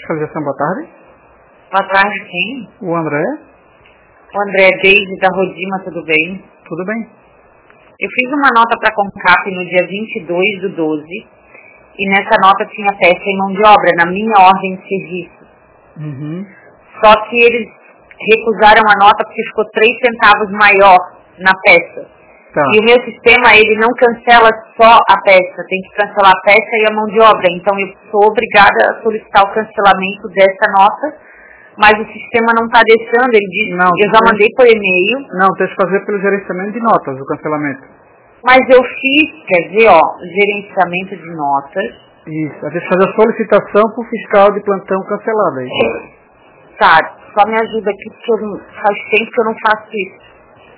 Fiscalização, boa tarde. Boa tarde, sim. O André? O André Deise da Rodima, tudo bem? Tudo bem. Eu fiz uma nota para a Concap no dia 22/12 e nessa nota tinha peça em mão de obra, na minha ordem de serviço. Uhum. Só que eles recusaram a nota porque ficou 3 centavos maior na peça. Tá. E o meu sistema, ele não cancela só a peça, tem que cancelar a peça e a mão de obra. Então eu sou obrigada a solicitar o cancelamento dessa nota, mas o sistema não está deixando, ele diz, Não, eu já mandei por e-mail. Não, tem que fazer pelo gerenciamento de notas, o cancelamento. Mas eu fiz, quer dizer, gerenciamento de notas. Isso, tem que fazer a solicitação para o fiscal de plantão cancelado aí. Tá, só me ajuda aqui, porque faz tempo que eu não faço isso.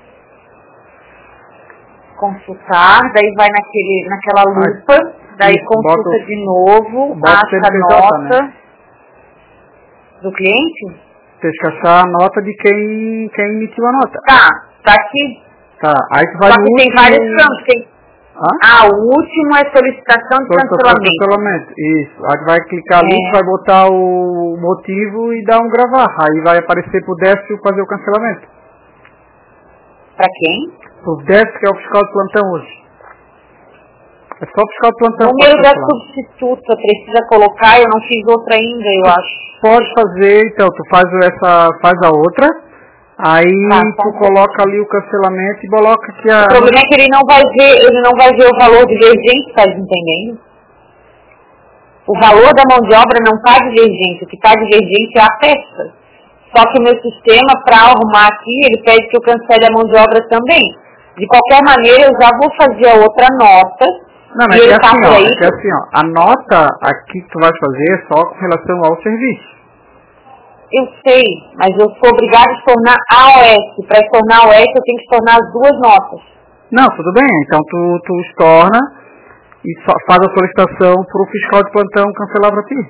Consultar, daí vai naquela lupa, daí isso, consulta de novo, acha a nota, né, do cliente. Tem que achar a nota de quem emitiu a nota. Tá aqui. Tá, aí tu vai só no que último... tem vários campos. O último é solicitação de cancelamento. Isso, aí tu vai clicar ali, vai botar o motivo e dar um gravar. Aí vai aparecer pro Décio fazer o cancelamento. Pra quem? O Décio, que é o fiscal de plantão hoje. É só o fiscal de plantão. Número da substituta, precisa colocar, eu não fiz outra ainda, eu acho. Pode fazer, então, tu faz a outra, aí tu coloca ali o cancelamento e coloca que a... O problema é que ele não vai ver o valor divergente, tá entendendo? O valor da mão de obra não está divergente, o que está divergente é a peça. Só que o meu sistema, para arrumar aqui, ele pede que eu cancele a mão de obra também. De qualquer maneira, eu já vou fazer a outra nota. Não, mas é assim, a nota aqui que tu vai fazer é só com relação ao serviço. Eu sei, mas eu sou obrigada a tornar AOS. Para tornar AOS, eu tenho que tornar as duas notas. Não, tudo bem. Então tu estorna e faz a solicitação para o fiscal de plantão cancelar para ti.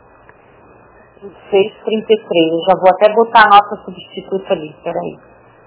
633. Eu já vou até botar a nota substituta ali. Peraí.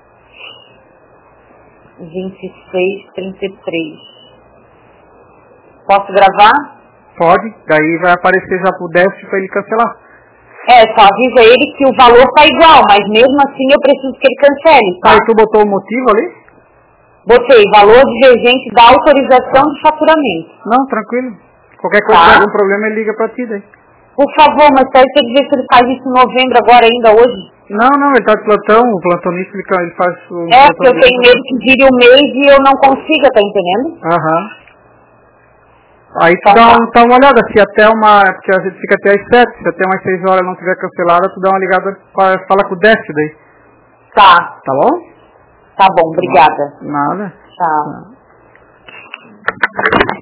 2633. Posso gravar? Pode. Daí vai aparecer já pro Décio para ele cancelar. Só avisa ele que o valor tá igual, mas mesmo assim eu preciso que ele cancele, tá? Aí tu botou o motivo ali? Botei, valor divergente da autorização de faturamento. Não, tranquilo. Qualquer coisa, tiver algum problema, ele liga pra ti daí. Por favor, mas aí tem que ver se ele faz isso em novembro agora ainda, hoje. Não, ele tá de plantão, o plantonista ele faz o... Porque eu tenho medo que vire um mês e eu não consiga, tá entendendo? Aham. Aí tu dá uma olhada, se até porque a gente fica até às 7, se até umas 6 horas não tiver cancelada, tu dá uma ligada, fala com o Décio daí. Tá. Tá bom? Tá bom, obrigada. Nada. Tchau.